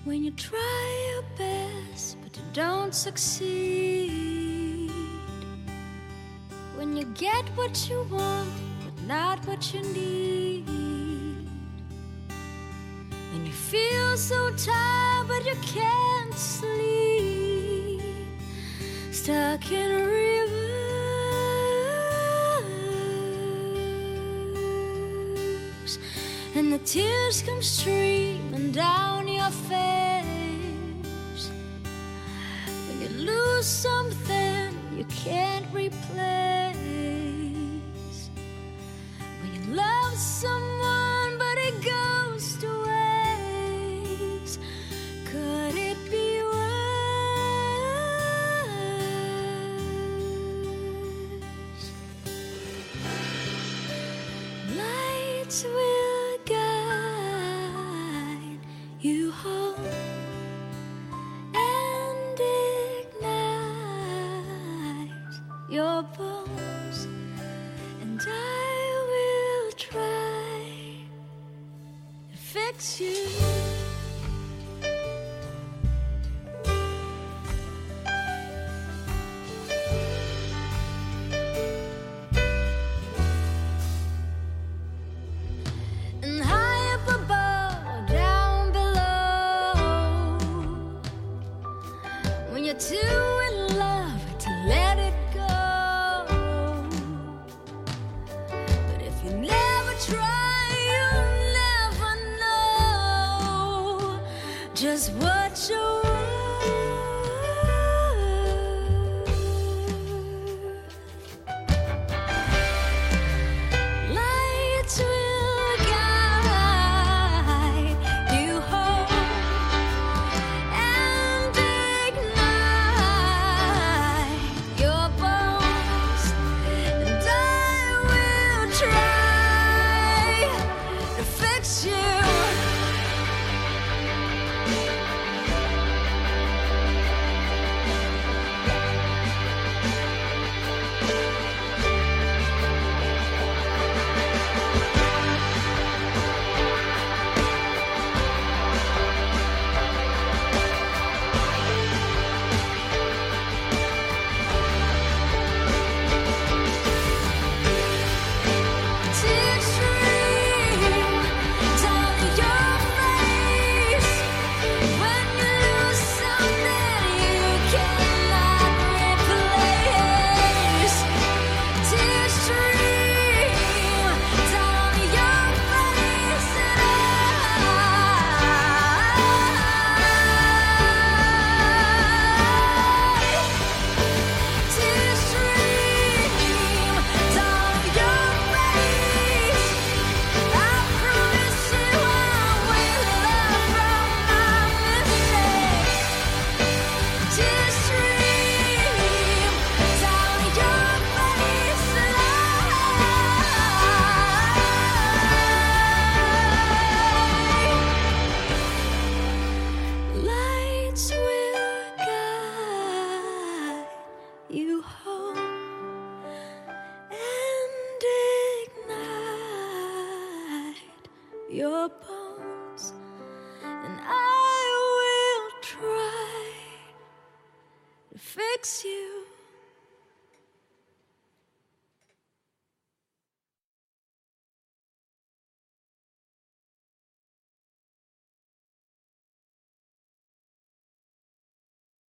When you try your best but you don't succeed, when you get what you want but not what you need, when you feel so tired but you can't sleep, stuck in a rivers, and the tears come streaming down your face, when you lose something you can't replace, when you love someone but it goes to waste, could it be worse? Lights will guide you home and ignite your bones, and I will try to fix you. And high up above or down below, when you're too in love to let it go, but if you never try, you'll never know just what you're worth. Lights will guide you home and ignite your bones, and I will try to fix you. Tears stream down your face when you lose something you cannot replace. Tears stream down your face, and tears stream down your face. I promise you I will learn from my mistakes. Tears stream down your face, and lights will guide you home and ignite your bones, and I will try to fix you.